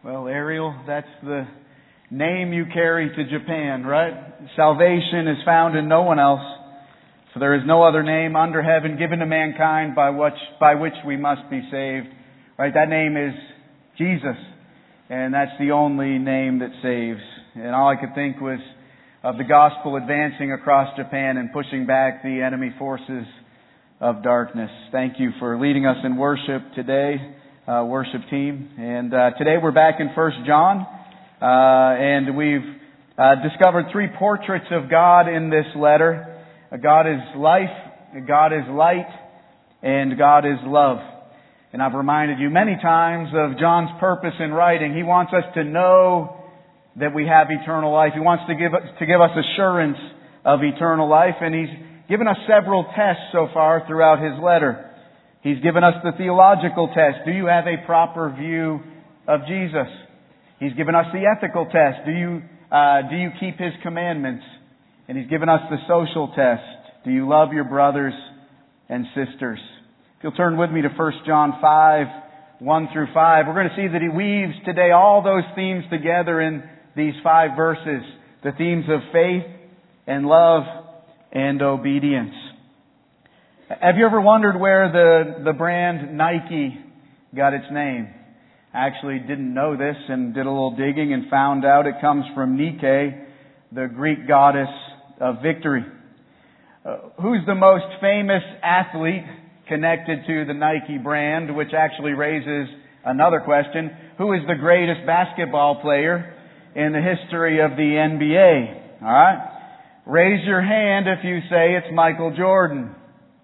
Well, Ariel, that's the name you carry to Japan, right? Salvation is found in no one else, for there is no other name under heaven given to mankind by which we must be saved. Right? That name is Jesus, and that's the only name that saves. And all I could think was of the gospel advancing across Japan and pushing back the enemy forces of darkness. Thank you for leading us in worship today, worship team. And today we're back in 1 John, and we've discovered three portraits of God in this letter. God is life, God is light, and God is love. And I've reminded you many times of John's purpose in writing. He wants us to know that we have eternal life. He wants to give us assurance of eternal life, and He's given us several tests so far throughout his letter. He's given us the theological test. Do you have a proper view of Jesus? He's given us the ethical test. Do you keep His commandments? And He's given us the social test. Do you love your brothers and sisters? If you'll turn with me to 1 John 5, 1 through 5, we're going to see that he weaves today all those themes together in these 5 verses. The themes of faith and love and obedience. Have you ever wondered where the brand Nike got its name? I actually didn't know this and did a little digging and found out it comes from Nike, the Greek goddess of victory. Who's the most famous athlete connected to the Nike brand, which actually raises another question. Who is the greatest basketball player in the history of the NBA? All right? Raise your hand if you say it's Michael Jordan.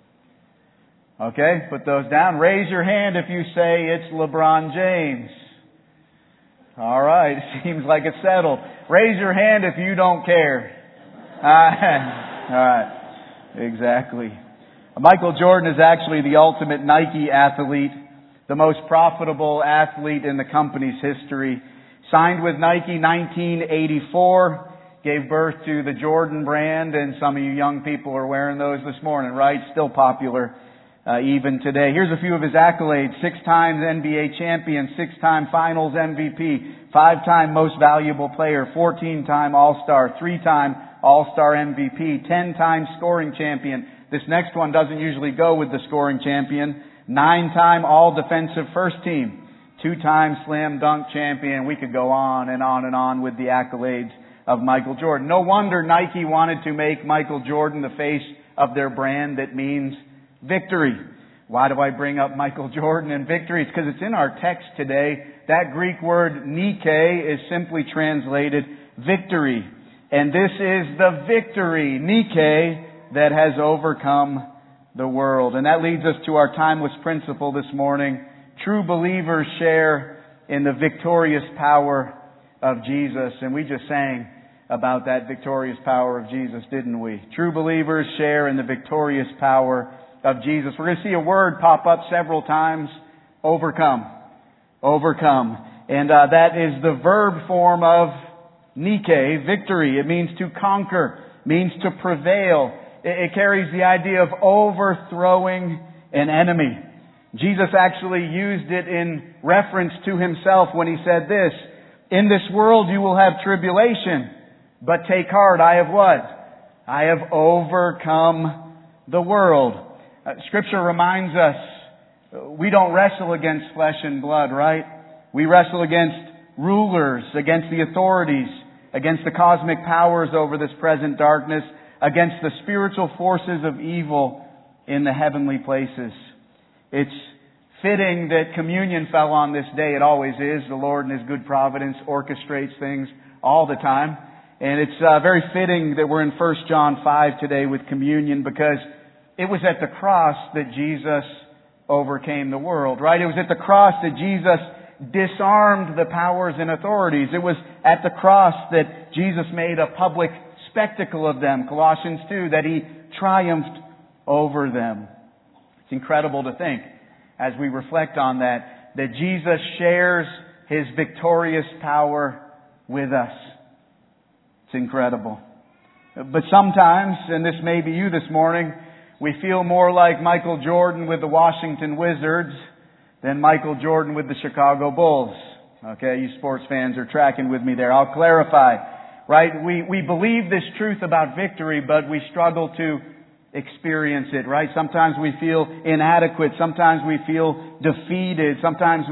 Okay, put those down. Raise your hand if you say it's LeBron James. All right, seems like it's settled. Raise your hand if you don't care. All right, exactly. Michael Jordan is actually the ultimate Nike athlete, the most profitable athlete in the company's history. Signed with Nike 1984. Gave birth to the Jordan brand, and some of you young people are wearing those this morning, right? Still popular even today. Here's a few of his accolades. 6-time NBA champion, 6-time finals MVP, 5-time most valuable player, 14-time All-Star, 3-time All-Star MVP, 10-time scoring champion. This next one doesn't usually go with the scoring champion. 9-time All-Defensive First Team, 2-time Slam Dunk champion. We could go on and on and on with the accolades of Michael Jordan. No wonder Nike wanted to make Michael Jordan the face of their brand that means victory. Why do I bring up Michael Jordan and victory? It's because it's in our text today. That Greek word Nike is simply translated victory. And this is the victory, Nike, that has overcome the world. And that leads us to our timeless principle this morning. True believers share in the victorious power of Jesus. And we just sang about that victorious power of Jesus, didn't we? True believers share in the victorious power of Jesus. We're going to see a word pop up several times. Overcome. Overcome. And that is the verb form of Nike, victory. It means to conquer, means to prevail. It carries the idea of overthrowing an enemy. Jesus actually used it in reference to Himself when He said this, "In this world you will have tribulation, but take heart, I have what? I have overcome the world." Scripture reminds us we don't wrestle against flesh and blood, right? We wrestle against rulers, against the authorities, against the cosmic powers over this present darkness, against the spiritual forces of evil in the heavenly places. It's fitting that communion fell on this day. It always is. The Lord in His good providence orchestrates things all the time. And it's very fitting that we're in 1 John 5 today with communion, because it was at the cross that Jesus overcame the world, right? It was at the cross that Jesus disarmed the powers and authorities. It was at the cross that Jesus made a public spectacle of them, Colossians 2, that He triumphed over them. It's incredible to think, as we reflect on that Jesus shares His victorious power with us. It's incredible. But sometimes, and this may be you this morning, we feel more like Michael Jordan with the Washington Wizards than Michael Jordan with the Chicago Bulls. Okay, you sports fans are tracking with me there. I'll clarify. Right? We believe this truth about victory, but we struggle to experience it, right? Sometimes we feel inadequate. Sometimes we feel defeated. Sometimes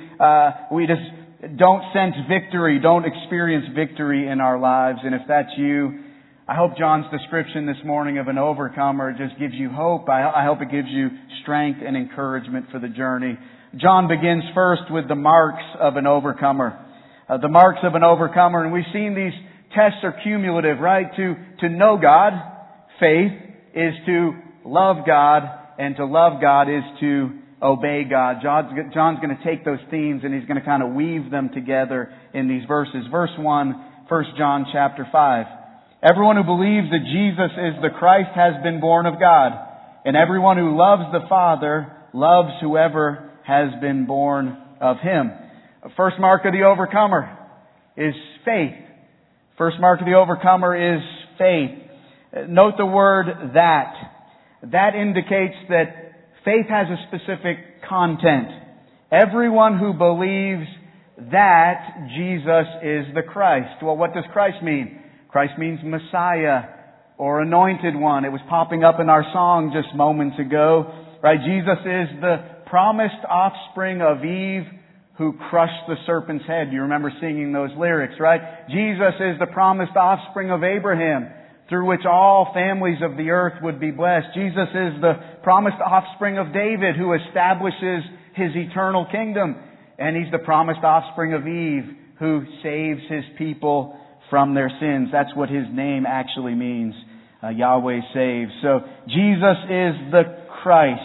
we just don't sense victory, don't experience victory in our lives. And if that's you, I hope John's description this morning of an overcomer just gives you hope. I hope it gives you strength and encouragement for the journey. John begins first with the marks of an overcomer. The marks of an overcomer, and we've seen these tests are cumulative, right? To know God, faith, is to love God, and to love God is to obey God. John's going to take those themes and he's going to kind of weave them together in these verses. Verse 1, 1 John chapter 5. Everyone who believes that Jesus is the Christ has been born of God, and everyone who loves the Father loves whoever has been born of Him. The first mark of the overcomer is faith. First mark of the overcomer is faith. Note the word that. That indicates that faith has a specific content. Everyone who believes that Jesus is the Christ. Well, what does Christ mean? Christ means Messiah or Anointed One. It was popping up in our song just moments ago. Right? Jesus is the promised offspring of Eve who crushed the serpent's head. You remember singing those lyrics, right? Jesus is the promised offspring of Abraham, through which all families of the earth would be blessed. Jesus is the promised offspring of David, who establishes His eternal kingdom. And He's the promised offspring of Eve, who saves His people from their sins. That's what His name actually means. Yahweh saves. So, Jesus is the Christ.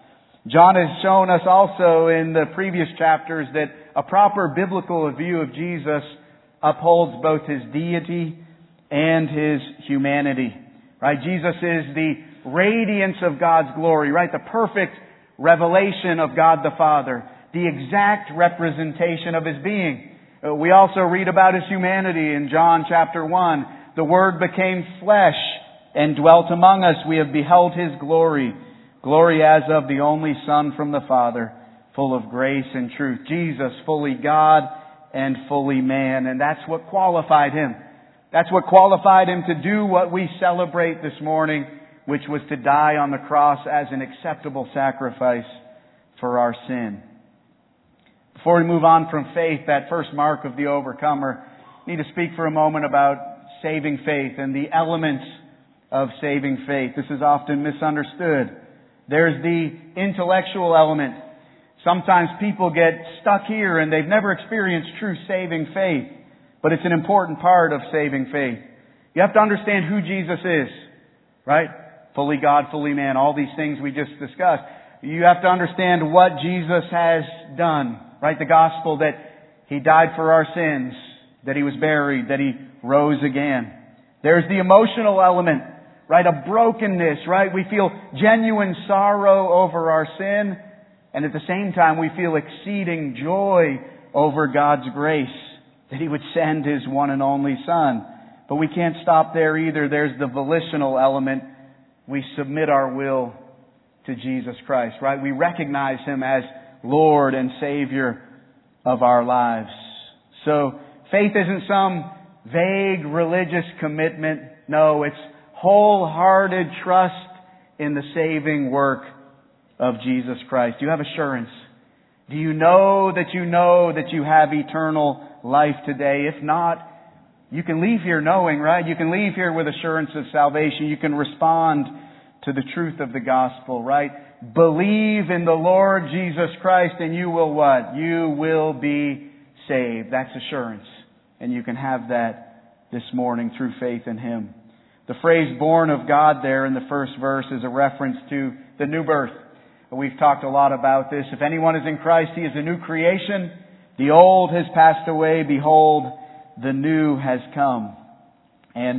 John has shown us also in the previous chapters that a proper biblical view of Jesus upholds both His deity and His humanity. Right? Jesus is the radiance of God's glory, right? The perfect revelation of God the Father. The exact representation of His being. We also read about His humanity in John chapter 1. The Word became flesh and dwelt among us. We have beheld His glory. Glory as of the only Son from the Father, full of grace and truth. Jesus, fully God and fully man. And that's what qualified Him. That's what qualified Him to do what we celebrate this morning, which was to die on the cross as an acceptable sacrifice for our sin. Before we move on from faith, that first mark of the overcomer, I need to speak for a moment about saving faith and the elements of saving faith. This is often misunderstood. There's the intellectual element. Sometimes people get stuck here and they've never experienced true saving faith. But it's an important part of saving faith. You have to understand who Jesus is. Right? Fully God, fully man. All these things we just discussed. You have to understand what Jesus has done. Right? The gospel that He died for our sins. That He was buried. That He rose again. There's the emotional element. Right? A brokenness, right? We feel genuine sorrow over our sin. And at the same time, we feel exceeding joy over God's grace. That He would send His one and only Son. But we can't stop there either. There's the volitional element. We submit our will to Jesus Christ, right? We recognize Him as Lord and Savior of our lives. So, faith isn't some vague religious commitment. No, it's wholehearted trust in the saving work of Jesus Christ. Do you have assurance? Do you know that you have eternal life today? If not, you can leave here knowing, right? You can leave here with assurance of salvation. You can respond to the truth of the gospel, right? Believe in the Lord Jesus Christ and you will what? You will be saved. That's assurance. And you can have that this morning through faith in Him. The phrase born of God there in the first verse is a reference to the new birth. We've talked a lot about this. If anyone is in Christ, he is a new creation. The old has passed away. Behold, the new has come. And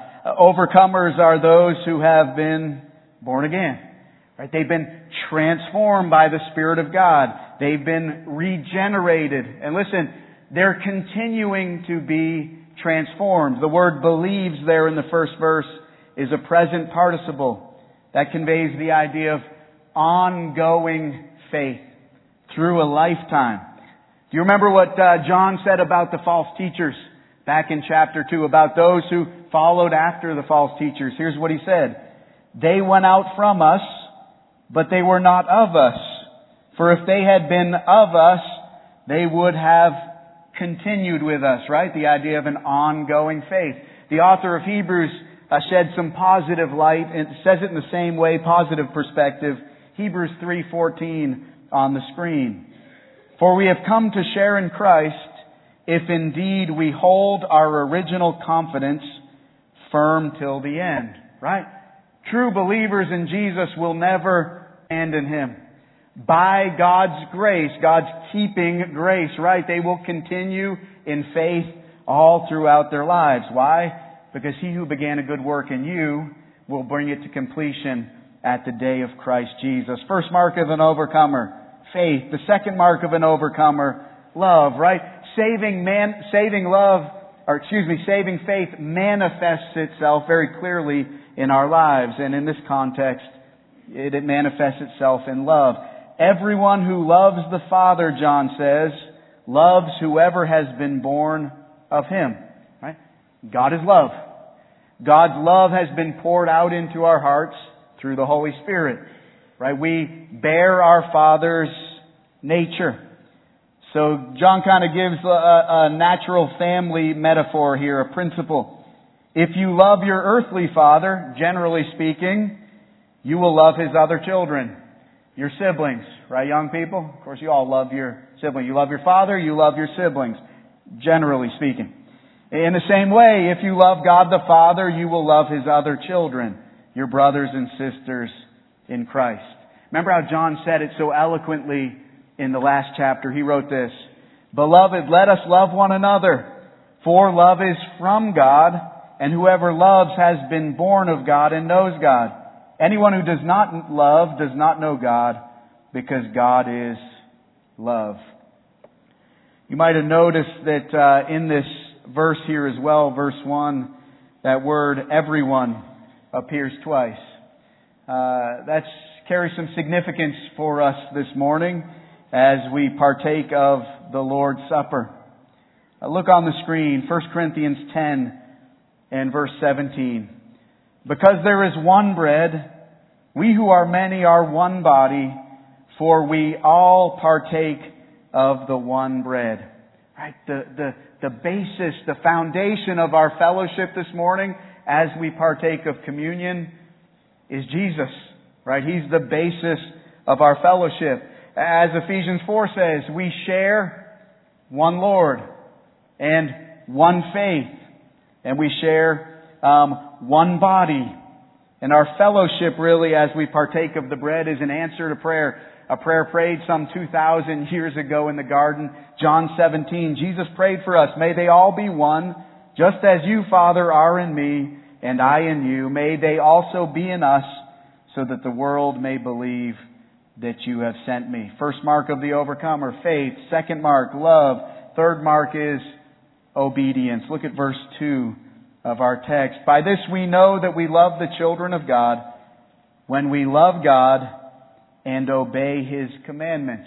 overcomers are those who have been born again. Right? They've been transformed by the Spirit of God. They've been regenerated. And listen, they're continuing to be transformed. The word believes there in the first verse is a present participle. That conveys the idea of ongoing faith through a lifetime. Do you remember what John said about the false teachers back in chapter 2, about those who followed after the false teachers? Here's what he said. They went out from us, but they were not of us. For if they had been of us, they would have continued with us, right? The idea of an ongoing faith. The author of Hebrews shed some positive light, and says it in the same way, positive perspective. Hebrews 3:14 on the screen. For we have come to share in Christ, if indeed we hold our original confidence firm till the end. Right? True believers in Jesus will never abandon Him. By God's grace, God's keeping grace, right? They will continue in faith all throughout their lives. Why? Because He who began a good work in you will bring it to completion at the day of Christ Jesus. First mark of an overcomer, faith. The second mark of an overcomer, love, right? Saving faith manifests itself very clearly in our lives. And in this context, it manifests itself in love. Everyone who loves the Father, John says, loves whoever has been born of Him. Right? God is love. God's love has been poured out into our hearts through the Holy Spirit. Right? We bear our Father's nature. So John kind of gives a natural family metaphor here, a principle. If you love your earthly father, generally speaking, you will love his other children, your siblings. Right, young people? Of course, you all love your siblings. You love your father, you love your siblings, generally speaking. In the same way, if you love God the Father, you will love His other children, your brothers and sisters in Christ. Remember how John said it so eloquently in the last chapter? He wrote this, Beloved, let us love one another, for love is from God, and whoever loves has been born of God and knows God. Anyone who does not love does not know God, because God is love. You might have noticed that in this verse here as well, verse 1, that word everyone appears twice. That carries some significance for us this morning as we partake of the Lord's Supper. Look on the screen, 1 Corinthians 10 and verse 17. Because there is one bread, we who are many are one body, for we all partake of the one bread. Right? The basis, the foundation of our fellowship this morning as we partake of communion is Jesus. Right? He's the basis of our fellowship. As Ephesians 4 says, we share one Lord and one faith. And we share one body. And our fellowship really, as we partake of the bread, is an answer to prayer. A prayer prayed some 2,000 years ago in the garden. John 17, Jesus prayed for us. May they all be one, just as you, Father, are in me, and I in you. May they also be in us, so that the world may believe that you have sent me. First mark of the overcomer, faith. Second mark, love. Third mark is obedience. Look at verse 2 of our text. By this we know that we love the children of God, when we love God and obey His commandments.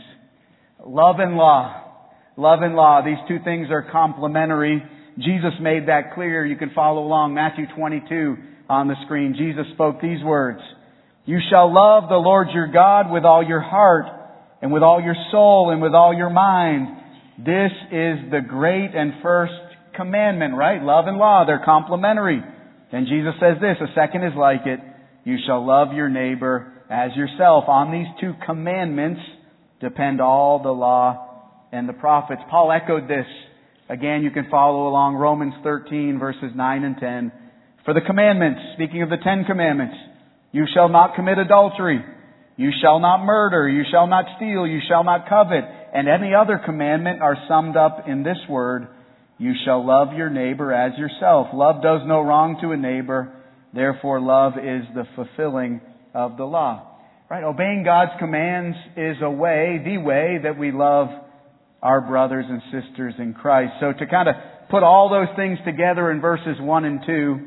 Love and law. Love and law. These two things are complementary. Jesus made that clear. You can follow along. Matthew 22 on the screen. Jesus spoke these words. You shall love the Lord your God with all your heart and with all your soul and with all your mind. This is the great and first commandment, right? Love and law, they're complementary. Then Jesus says this, a second is like it. You shall love your neighbor as yourself. On these two commandments depend all the law and the prophets. Paul echoed this. Again, you can follow along Romans 13 verses 9 and 10. For the commandments, speaking of the 10 commandments, you shall not commit adultery. You shall not murder. You shall not steal. You shall not covet. And any other commandment are summed up in this word, you shall love your neighbor as yourself. Love does no wrong to a neighbor. Therefore, love is the fulfilling of the law. Right? Obeying God's commands is the way that we love our brothers and sisters in Christ. So to kind of put all those things together in verses 1 and 2,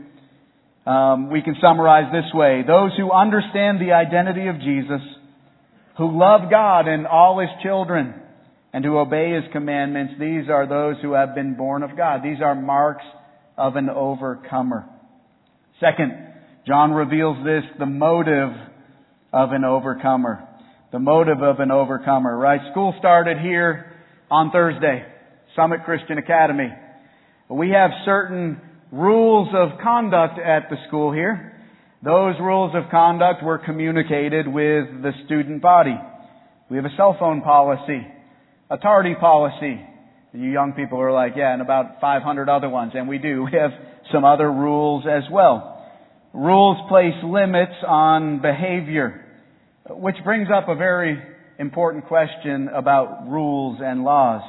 we can summarize this way. Those who understand the identity of Jesus, who love God and all His children, and who obey His commandments, these are those who have been born of God. These are marks of an overcomer. Second, John reveals this, the motive of an overcomer. The motive of an overcomer, right? School started here on Thursday, Summit Christian Academy. We have certain rules of conduct at the school here. Those rules of conduct were communicated with the student body. We have a cell phone policy, a tardy policy. You young people are like, yeah, and about 500 other ones. And we do. We have some other rules as well. Rules place limits on behavior, which brings up a very important question about rules and laws.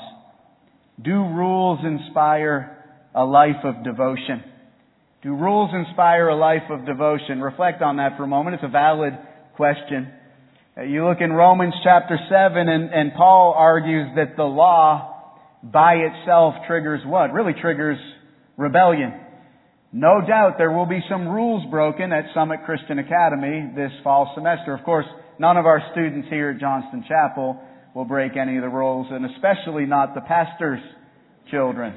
Do rules inspire a life of devotion? Do rules inspire a life of devotion? Reflect on that for a moment. It's a valid question. You look in Romans chapter 7 and Paul argues that the law by itself triggers what? Really triggers rebellion. No doubt there will be some rules broken at Summit Christian Academy this fall semester. Of course, none of our students here at Johnston Chapel will break any of the rules, and especially not the pastor's children.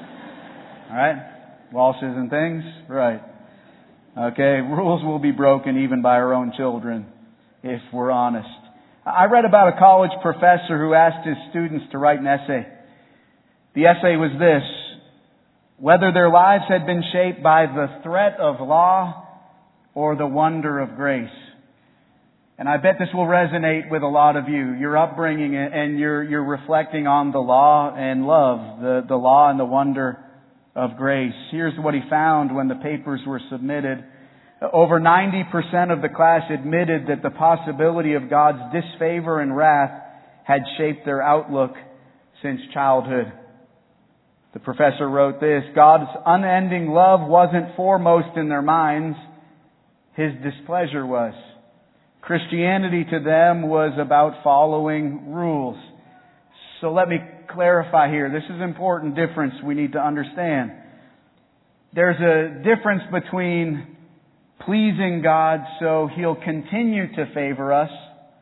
Alright? Walshes and things? Right. Okay, rules will be broken even by our own children, if we're honest. I read about a college professor who asked his students to write an essay. The essay was this: whether their lives had been shaped by the threat of law or the wonder of grace. And I bet this will resonate with a lot of you. Your upbringing and you're reflecting on the law and love, the law and the wonder of grace. Here's what he found when the papers were submitted. Over 90% of the class admitted that the possibility of God's disfavor and wrath had shaped their outlook since childhood. The professor wrote this: God's unending love wasn't foremost in their minds. His displeasure was. Christianity to them was about following rules. So let me clarify here. This is an important difference we need to understand. There's a difference between pleasing God so He'll continue to favor us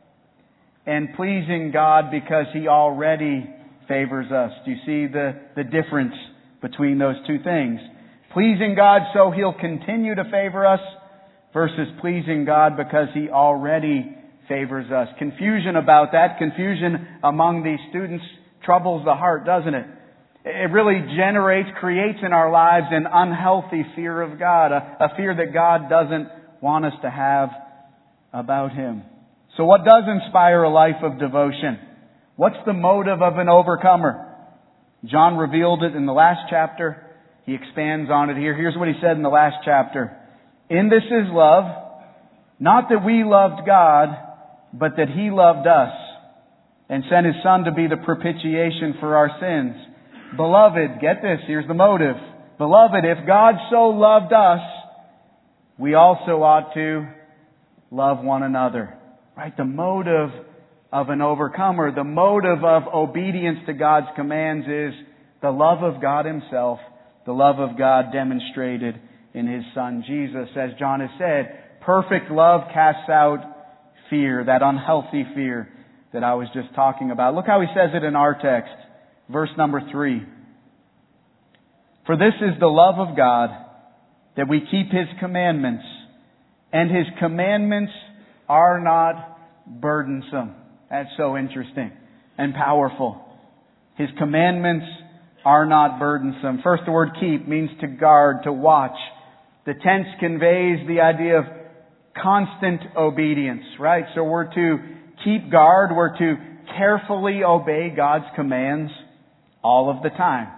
and pleasing God because He already favors us. Do you see the difference between those two things? Pleasing God so He'll continue to favor us versus pleasing God because He already favors us. Confusion about that, confusion among these students troubles the heart, doesn't it? It really creates in our lives an unhealthy fear of God, a fear that God doesn't want us to have about Him. So what does inspire a life of devotion? What's the motive of an overcomer? John revealed it in the last chapter. He expands on it here. Here's what he said in the last chapter. In this is love, not that we loved God, but that He loved us and sent His Son to be the propitiation for our sins. Beloved, get this, here's the motive. Beloved, if God so loved us, we also ought to love one another. Right? The motive of an overcomer, the motive of obedience to God's commands is the love of God Himself, the love of God demonstrated in His Son Jesus. As John has said, perfect love casts out fear, that unhealthy fear that I was just talking about. Look how he says it in our text, verse number 3. For this is the love of God, that we keep His commandments, and His commandments are not burdensome. That's so interesting and powerful. His commandments are not burdensome. First, the word keep means to guard, to watch. The tense conveys the idea of constant obedience, right? So we're to keep guard, we're to carefully obey God's commands all of the time.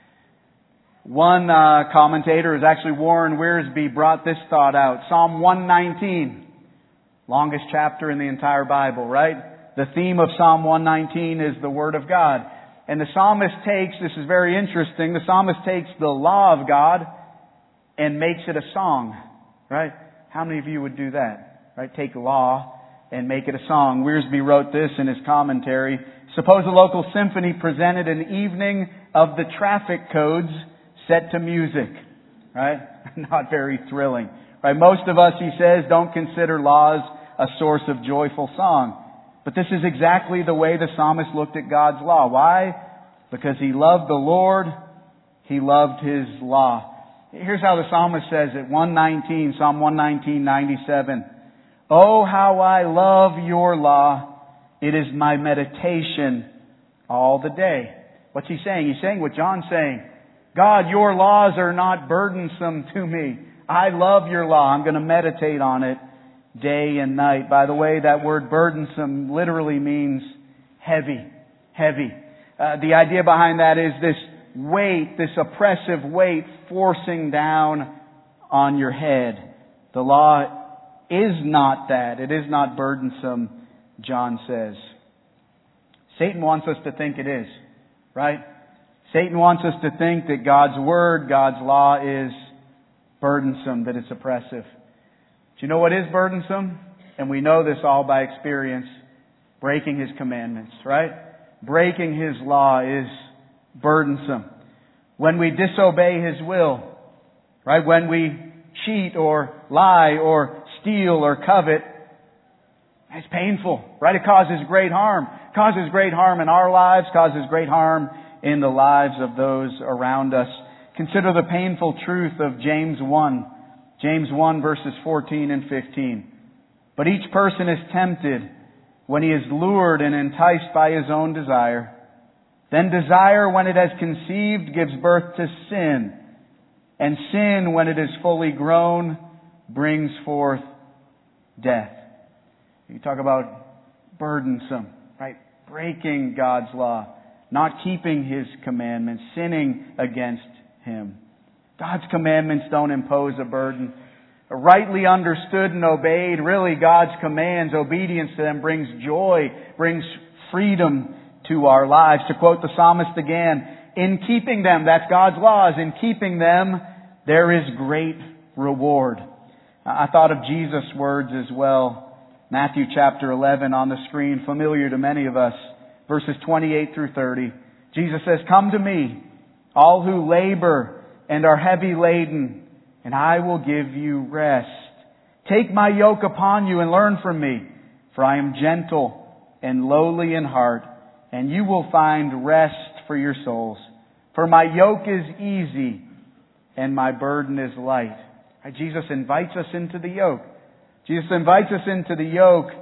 One commentator, is actually Warren Wiersbe, brought this thought out. Psalm 119, longest chapter in the entire Bible, right? The theme of Psalm 119 is the Word of God. And the psalmist takes, this is very interesting, the psalmist takes the law of God and makes it a song, right? How many of you would do that, right? Take law and make it a song. Wiersbe wrote this in his commentary. Suppose a local symphony presented an evening of the traffic codes set to music, right? Not very thrilling, right? Most of us, he says, don't consider laws a source of joyful song. But this is exactly the way the psalmist looked at God's law. Why? Because he loved the Lord. He loved His law. Here's how the psalmist says it, Psalm 119:97. Oh, how I love your law. It is my meditation all the day. What's he saying? He's saying what John's saying. God, your laws are not burdensome to me. I love your law. I'm going to meditate on it day and night. By the way, that word burdensome literally means heavy. Heavy. The idea behind that is this weight, this oppressive weight forcing down on your head. The law is not that. It is not burdensome, John says. Satan wants us to think it is, right? Satan wants us to think that God's Word, God's law is burdensome, that it's oppressive. Do you know what is burdensome? And we know this all by experience. Breaking His commandments, right? Breaking His law is burdensome. When we disobey His will, right? When we cheat or lie or steal or covet, it's painful, right? It causes great harm. It causes great harm in our lives, causes great harm in the lives of those around us. Consider the painful truth of James 1. James 1 verses 14 and 15. But each person is tempted when he is lured and enticed by his own desire. Then desire, when it has conceived, gives birth to sin. And sin, when it is fully grown, brings forth death. You talk about burdensome, right? Breaking God's law. Not keeping His commandments. Sinning against Him. God's commandments don't impose a burden. Rightly understood and obeyed, really God's commands, obedience to them brings joy, brings freedom to our lives. To quote the psalmist again, in keeping them, that's God's laws, in keeping them, there is great reward. I thought of Jesus' words as well. Matthew chapter 11 on the screen, familiar to many of us, verses 28 through 30. Jesus says, "Come to me, all who labor and are heavy laden, and I will give you rest. Take my yoke upon you and learn from me, for I am gentle and lowly in heart, and you will find rest for your souls. For my yoke is easy and my burden is light." Jesus invites us into the yoke. Jesus invites us into the yoke,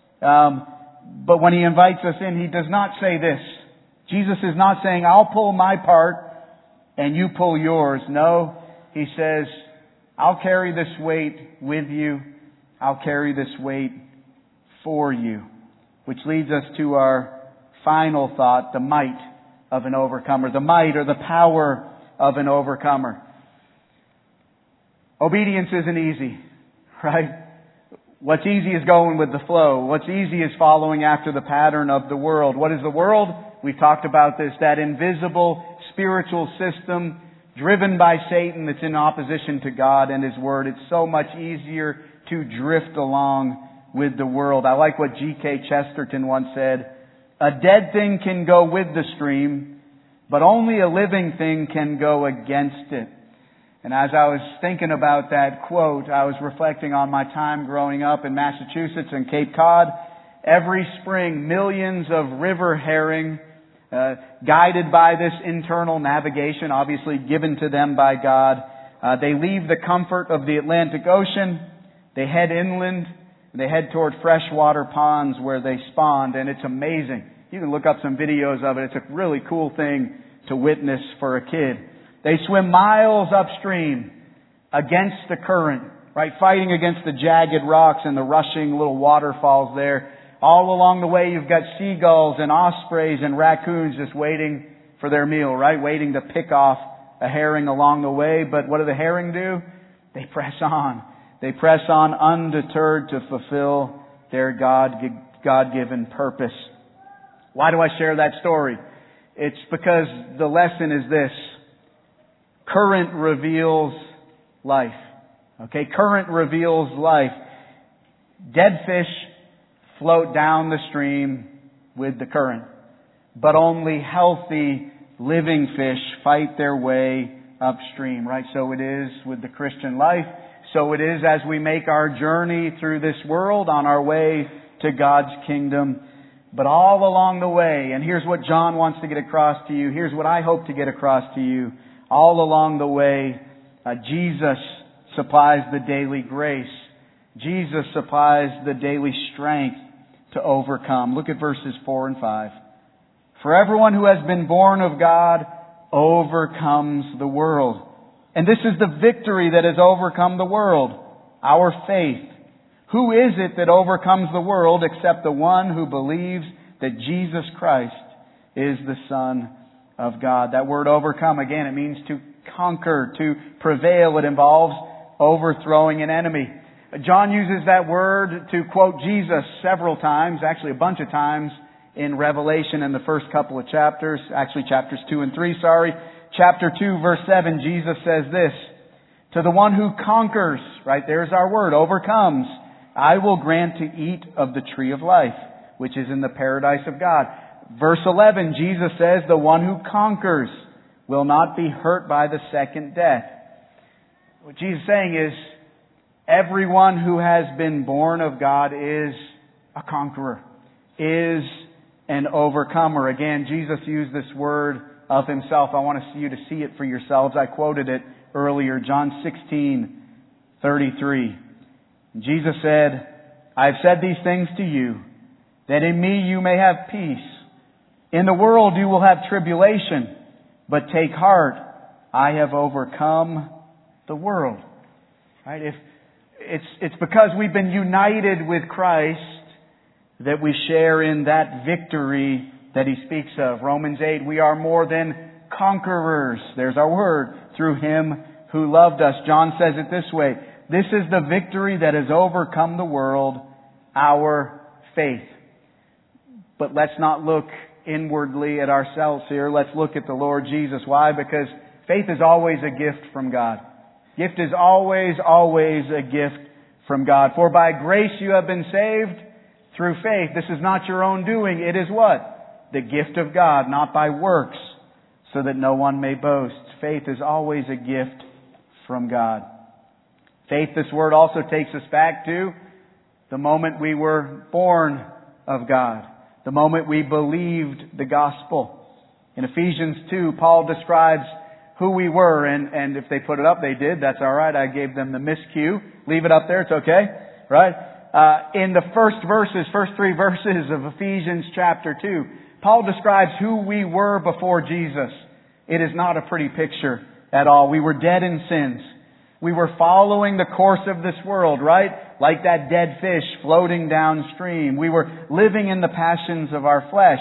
but when He invites us in, He does not say this. Jesus is not saying, I'll pull my part and you pull yours. No, He says, I'll carry this weight with you. I'll carry this weight for you. Which leads us to our final thought, the might of an overcomer. The might or the power of an overcomer. Obedience isn't easy, right? What's easy is going with the flow. What's easy is following after the pattern of the world. What is the world? We've talked about this, that invisible spiritual system driven by Satan that's in opposition to God and His Word. It's so much easier to drift along with the world. I like what G.K. Chesterton once said, "A dead thing can go with the stream, but only a living thing can go against it." And as I was thinking about that quote, I was reflecting on my time growing up in Massachusetts and Cape Cod. Every spring, millions of river herring, guided by this internal navigation, obviously given to them by God, they leave the comfort of the Atlantic Ocean, they head inland, and they head toward freshwater ponds where they spawned, and it's amazing. You can look up some videos of it. It's a really cool thing to witness for a kid. They swim miles upstream against the current, right? Fighting against the jagged rocks and the rushing little waterfalls there. All along the way you've got seagulls and ospreys and raccoons just waiting for their meal, right? Waiting to pick off a herring along the way. But what do the herring do? They press on. They press on undeterred to fulfill their God-given purpose. Why do I share that story? It's because the lesson is this. Current reveals life. Okay, current reveals life. Dead fish float down the stream with the current. But only healthy, living fish fight their way upstream, right? So it is with the Christian life. So it is as we make our journey through this world on our way to God's kingdom. But all along the way, and here's what John wants to get across to you, here's what I hope to get across to you, all along the way, Jesus supplies the daily grace. Jesus supplies the daily strength to overcome. Look at verses 4 and 5. For everyone who has been born of God overcomes the world. And this is the victory that has overcome the world, our faith. Who is it that overcomes the world except the one who believes that Jesus Christ is the Son of God? That word overcome, again, it means to conquer, to prevail. It involves overthrowing an enemy. John uses that word to quote Jesus several times, actually a bunch of times in Revelation in the first couple of chapters, actually chapters 2 and 3, Chapter 2, verse 7, Jesus says this, to the one who conquers, right there's our word, overcomes, I will grant to eat of the tree of life, which is in the paradise of God. Verse 11, Jesus says, the one who conquers will not be hurt by the second death. What Jesus is saying is, everyone who has been born of God is a conqueror, is an overcomer. Again, Jesus used this word of Himself. I want you to see it for yourselves. I quoted it earlier, John 16:33. Jesus said, I have said these things to you, that in me you may have peace. In the world you will have tribulation, but take heart, I have overcome the world. Right? If it's because we've been united with Christ that we share in that victory that He speaks of. Romans 8, we are more than conquerors. There's our word. Through Him who loved us. John says it this way, this is the victory that has overcome the world, our faith. But let's not look inwardly at ourselves here. Let's look at the Lord Jesus. Why? Because faith is always a gift from God. Gift is always a gift from God. For by grace you have been saved through faith. This is not your own doing. It is what? The gift of God, not by works, so that no one may boast. Faith is always a gift from God. Faith, this word also takes us back to the moment we were born of God. The moment we believed the gospel. In Ephesians 2, Paul describes who we were, and if they put it up, they did. That's all right. I gave them the miscue. Leave it up there. It's okay. Right? In the first three verses of Ephesians chapter 2, Paul describes who we were before Jesus. It is not a pretty picture at all. We were dead in sins. We were following the course of this world, right? Like that dead fish floating downstream. We were living in the passions of our flesh.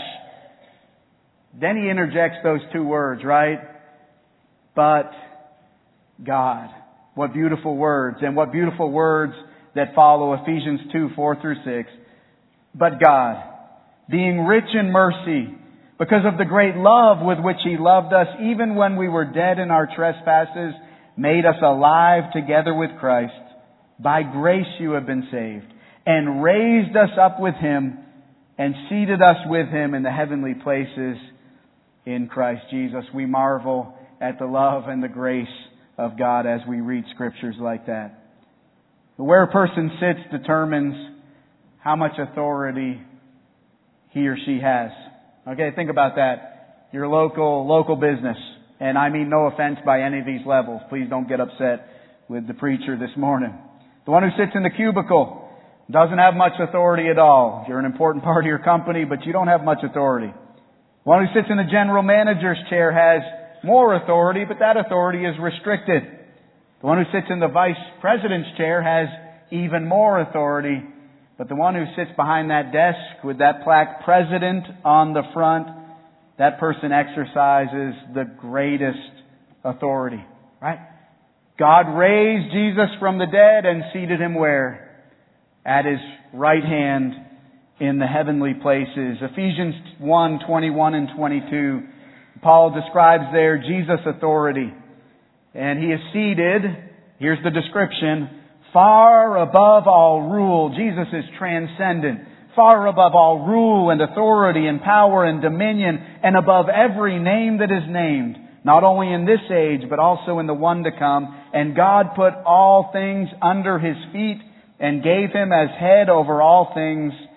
Then he interjects those two words, right? But God. What beautiful words. And what beautiful words that follow Ephesians 2, 4 through 6. But God, being rich in mercy, because of the great love with which He loved us, even when we were dead in our trespasses, made us alive together with Christ. By grace you have been saved, and raised us up with Him, and seated us with Him in the heavenly places in Christ Jesus. We marvel at the love and the grace of God as we read scriptures like that. Where a person sits determines how much authority he or she has. Okay, think about that. Your local business. And I mean no offense by any of these levels. Please don't get upset with the preacher this morning. The one who sits in the cubicle doesn't have much authority at all. You're an important part of your company, but you don't have much authority. The one who sits in the general manager's chair has more authority, but that authority is restricted. The one who sits in the vice president's chair has even more authority, but the one who sits behind that desk with that plaque, President, on the front, that person exercises the greatest authority, right? God raised Jesus from the dead and seated Him where? At His right hand in the heavenly places. Ephesians 1, 21 and 22. Paul describes there Jesus' authority. And He is seated, here's the description, far above all rule. Jesus is transcendent. Far above all rule and authority and power and dominion, and above every name that is named, not only in this age, but also in the one to come. And God put all things under His feet and gave Him as head over all things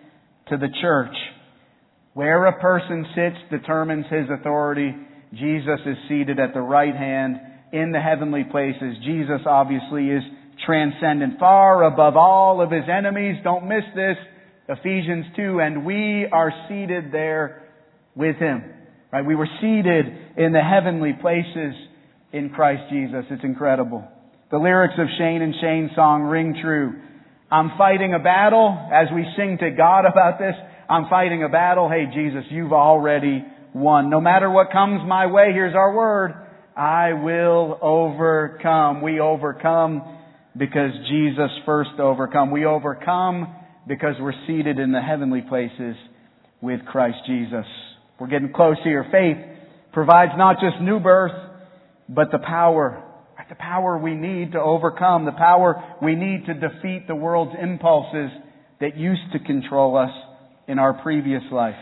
to the church. Where a person sits determines his authority. Jesus is seated at the right hand in the heavenly places. Jesus obviously is transcendent, far above all of His enemies. Don't miss this. Ephesians 2, and we are seated there with Him. Right? We were seated in the heavenly places in Christ Jesus. It's incredible. The lyrics of Shane and Shane's song ring true. I'm fighting a battle. As we sing to God about this, I'm fighting a battle. Hey, Jesus, you've already won. No matter what comes my way, here's our word. I will overcome. We overcome because Jesus first overcome. We overcome because we're seated in the heavenly places with Christ Jesus. We're getting close here. Faith provides not just new birth, but the power we need to overcome, the power we need to defeat the world's impulses that used to control us in our previous life.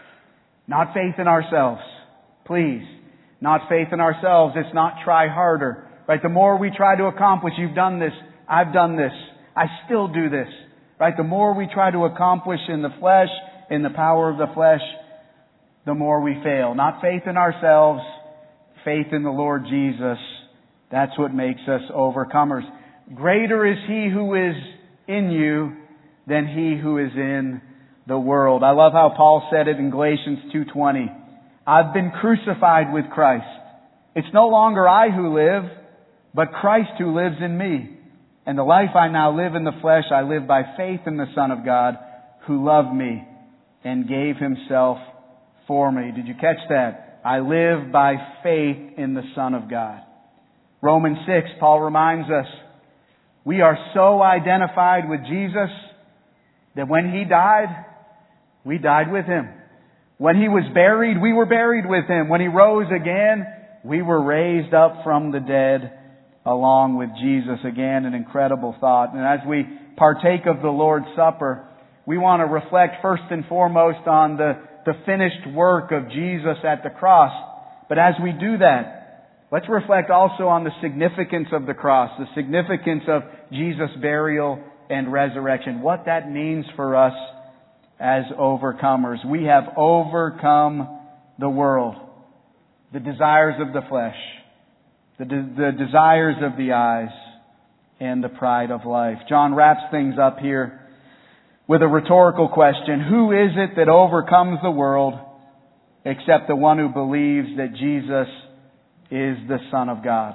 Not faith in ourselves. Please. Not faith in ourselves. It's not try harder. Right? The more we try to accomplish, you've done this, I've done this, I still do this. Right? The more we try to accomplish in the flesh, in the power of the flesh, the more we fail. Not faith in ourselves, faith in the Lord Jesus. That's what makes us overcomers. Greater is He who is in you than he who is in the world. I love how Paul said it in Galatians 2:20. I've been crucified with Christ. It's no longer I who live, but Christ who lives in me. And the life I now live in the flesh, I live by faith in the Son of God who loved me and gave Himself for me. Did you catch that? I live by faith in the Son of God. Romans 6, Paul reminds us, we are so identified with Jesus that when He died, we died with Him. When He was buried, we were buried with Him. When He rose again, we were raised up from the dead along with Jesus. Again, an incredible thought. And as we partake of the Lord's Supper, we want to reflect first and foremost on the finished work of Jesus at the cross. But as we do that, let's reflect also on the significance of the cross, the significance of Jesus' burial and resurrection, what that means for us as overcomers. We have overcome the world, the desires of the flesh, the desires of the eyes, and the pride of life. John wraps things up here with a rhetorical question. Who is it that overcomes the world except the one who believes that Jesus is the Son of God?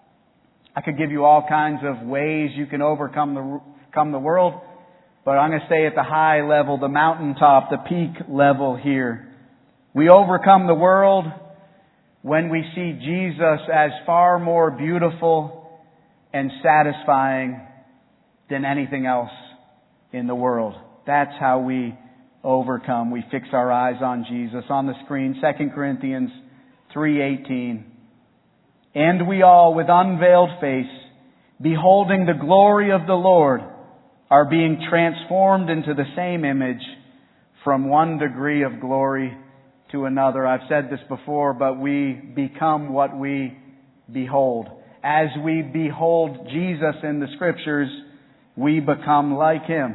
I could give you all kinds of ways you can overcome the world, but I'm going to stay at the high level, the mountaintop, the peak level here. We overcome the world when we see Jesus as far more beautiful and satisfying than anything else in the world. That's how we overcome. We fix our eyes on Jesus. On the screen, 2 Corinthians 3:18. And we all, with unveiled face, beholding the glory of the Lord, are being transformed into the same image from one degree of glory to another. I've said this before, but we become what we behold. As we behold Jesus in the Scriptures, we become like Him.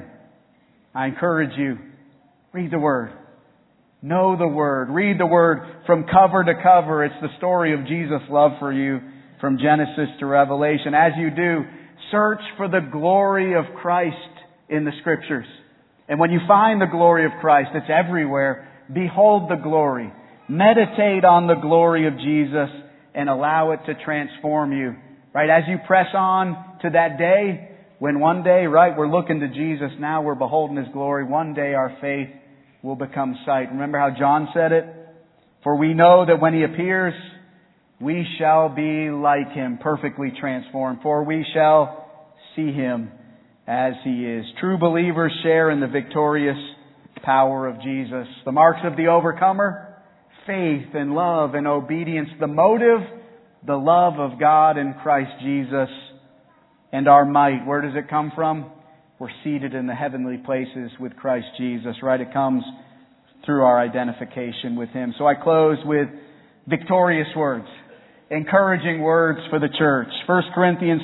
I encourage you, read the Word. Know the Word. Read the Word from cover to cover. It's the story of Jesus' love for you from Genesis to Revelation. As you do, search for the glory of Christ in the Scriptures. And when you find the glory of Christ, it's everywhere. Behold the glory. Meditate on the glory of Jesus and allow it to transform you. Right? As you press on to that day, when one day, right, we're looking to Jesus, now we're beholding His glory. One day our faith will become sight. Remember how John said it? For we know that when He appears, we shall be like Him, perfectly transformed. For we shall see Him as He is. True believers share in the victorious power of Jesus. The marks of the overcomer: faith and love and obedience. The motive: the love of God in Christ Jesus. And our might, where does it come from? We're seated in the heavenly places with Christ Jesus, right? It comes through our identification with Him. So I close with victorious words, encouraging words for the church. 1 Corinthians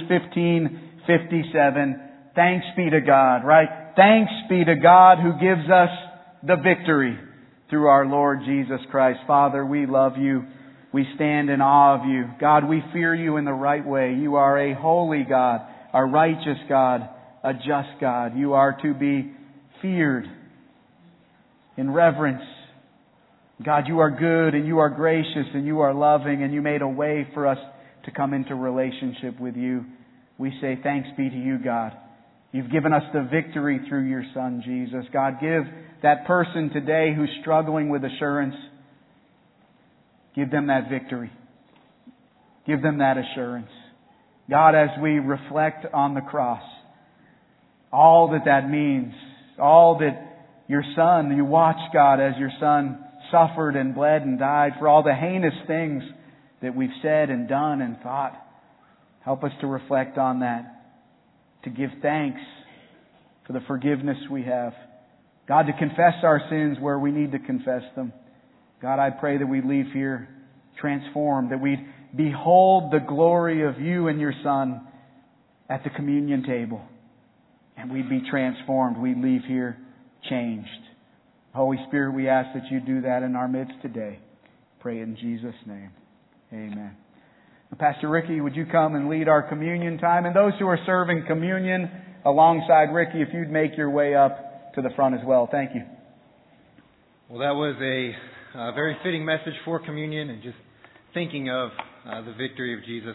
15:57. Thanks be to God, right? Thanks be to God who gives us the victory through our Lord Jesus Christ. Father, we love You. We stand in awe of You. God, we fear You in the right way. You are a holy God, a righteous God, a just God. You are to be feared in reverence. God, You are good and You are gracious and You are loving, and You made a way for us to come into relationship with You. We say thanks be to You, God. You've given us the victory through Your Son, Jesus. God, give that person today who's struggling with assurance, give them that victory. Give them that assurance. God, as we reflect on the cross, all that means, all that Your Son, You watched, God, as Your Son suffered and bled and died for all the heinous things that we've said and done and thought. Help us to reflect on that, to give thanks for the forgiveness we have. God, to confess our sins where we need to confess them. God, I pray that we leave here transformed, that we behold the glory of You and Your Son at the communion table, and we'd be transformed. We'd leave here changed. Holy Spirit, we ask that You do that in our midst today. Pray in Jesus' name. Amen. Pastor Ricky, would you come and lead our communion time? And those who are serving communion alongside Ricky, if you'd make your way up to the front as well. Thank you. Well, that was a very fitting message for communion, and just thinking of the victory of Jesus.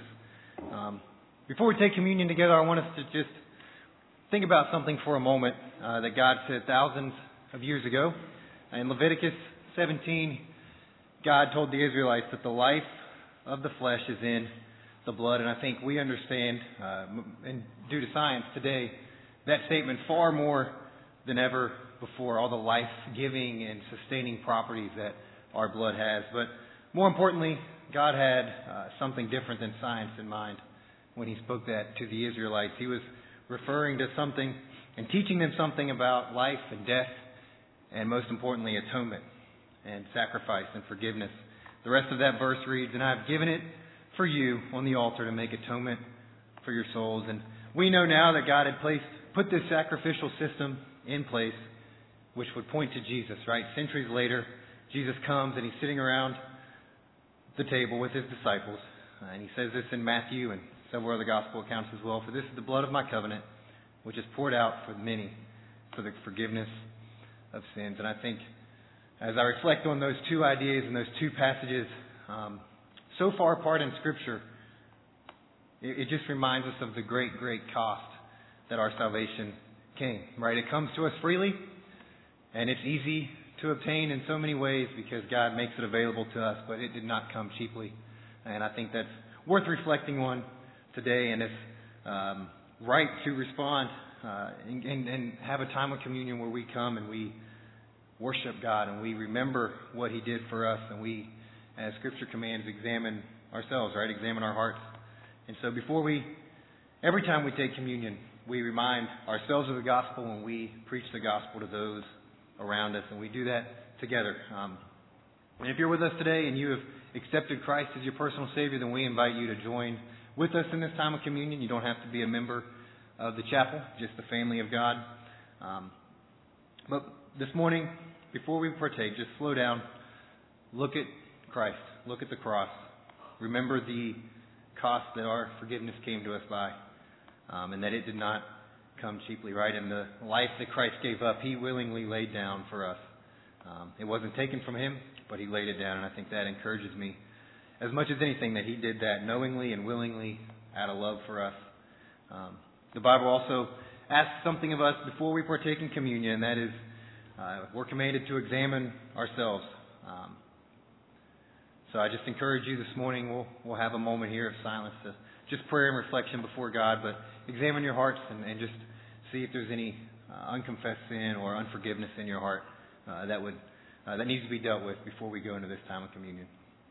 Before we take communion together, I want us to just think about something for a moment that God said thousands of years ago. In Leviticus 17, God told the Israelites that the life of the flesh is in the blood. And I think we understand, and due to science today, that statement far more than ever before, all the life-giving and sustaining properties that our blood has. But more importantly, God had something different than science in mind when He spoke that to the Israelites. He was referring to something and teaching them something about life and death, and most importantly, atonement and sacrifice and forgiveness. The rest of that verse reads, "And I have given it for you on the altar to make atonement for your souls." And we know now that God had put this sacrificial system in place, which would point to Jesus, right? Centuries later, Jesus comes and He's sitting around the table with His disciples. And He says this in Matthew and several other gospel accounts as well. "For this is the blood of my covenant, which is poured out for many for the forgiveness of sins." And I think as I reflect on those two ideas and those two passages, so far apart in Scripture, it just reminds us of the great, great cost that our salvation came, right? It comes to us freely, and it's easy to obtain in so many ways because God makes it available to us, but it did not come cheaply. And I think that's worth reflecting on today, and it's right to respond and have a time of communion where we come and we worship God and we remember what He did for us, and we, as Scripture commands, examine ourselves, right? Examine our hearts. And so every time we take communion, we remind ourselves of the gospel when we preach the gospel to those around us, and we do that together. And if you're with us today and you have accepted Christ as your personal Savior, then we invite you to join with us in this time of communion. You don't have to be a member of the chapel, just the family of God. But this morning, before we partake, just slow down, look at Christ, look at the cross. Remember the cost that our forgiveness came to us by, and that it did not come cheaply, right? And the life that Christ gave up, He willingly laid down for us. It wasn't taken from Him, but He laid it down, and I think that encourages me as much as anything that He did that knowingly and willingly out of love for us. The Bible also asks something of us before we partake in communion, and that is we're commanded to examine ourselves. So I just encourage you this morning, we'll have a moment here of silence to just prayer and reflection before God, but examine your hearts and just see if there's any unconfessed sin or unforgiveness in your heart that needs to be dealt with before we go into this time of communion.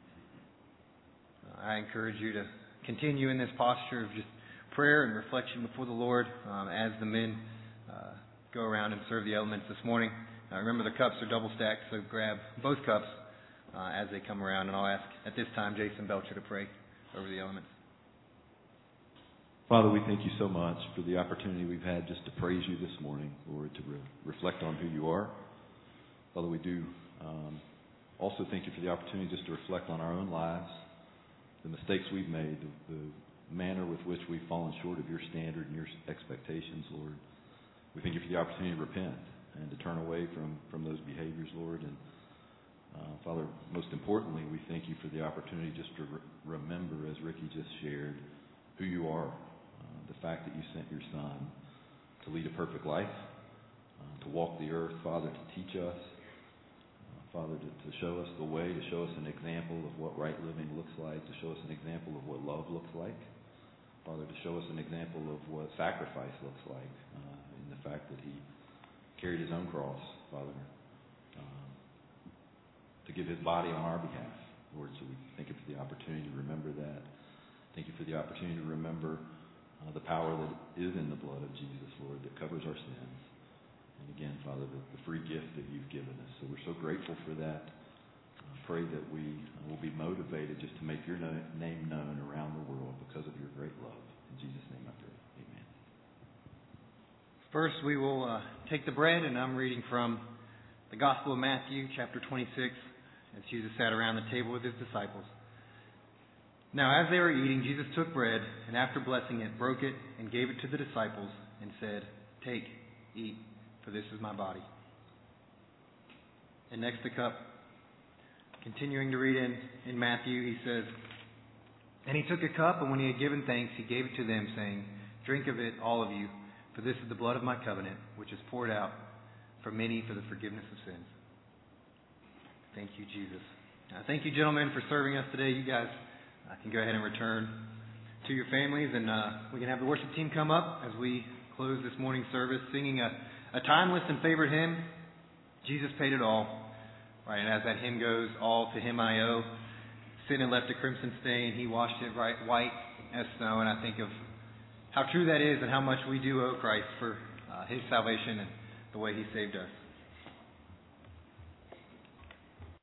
I encourage you to continue in this posture of just prayer and reflection before the Lord as the men go around and serve the elements this morning. Remember, the cups are double stacked, so grab both cups as they come around. And I'll ask at this time Jason Belcher to pray over the elements. Father, we thank You so much for the opportunity we've had just to praise You this morning, Lord, to reflect on who You are. Father, we do also thank you for the opportunity just to reflect on our own lives, the mistakes we've made, the manner with which we've fallen short of your standard and your expectations, Lord. We thank you for the opportunity to repent and to turn away from those behaviors, Lord. And Father, most importantly, we thank you for the opportunity just to remember, as Ricky just shared, who you are, the fact that you sent your Son to lead a perfect life, to walk the earth, Father, to teach us, Father, to show us the way, to show us an example of what right living looks like, to show us an example of what love looks like, Father, to show us an example of what sacrifice looks like, in the fact that he carried his own cross, Father, to give his body on our behalf, Lord. So we thank you for the opportunity to remember that. Thank you for the opportunity to remember the power that is in the blood of Jesus, Lord, that covers our sins. And again, Father, the free gift that you've given us. So we're so grateful for that. Pray that we will be motivated just to make your name known around the world because of your great love. In Jesus' name I pray. Amen. First, we will take the bread, and I'm reading from the Gospel of Matthew, chapter 26, as Jesus sat around the table with his disciples. Now, as they were eating, Jesus took bread, and after blessing it, broke it, and gave it to the disciples, and said, "Take, eat, for this is my body." And next the cup. Continuing to read in Matthew, he says, "And he took a cup, and when he had given thanks, he gave it to them, saying, 'Drink of it, all of you, for this is the blood of my covenant, which is poured out for many for the forgiveness of sins.'" Thank you, Jesus. Thank you, gentlemen, for serving us today. You guys can go ahead and return to your families, and we can have the worship team come up as we close this morning's service, singing a timeless and favorite hymn, "Jesus Paid It All." Right, and as that hymn goes, "All to him I owe. Sin had left a crimson stain. He washed it white as snow." And I think of how true that is and how much we do owe Christ for his salvation and the way he saved us.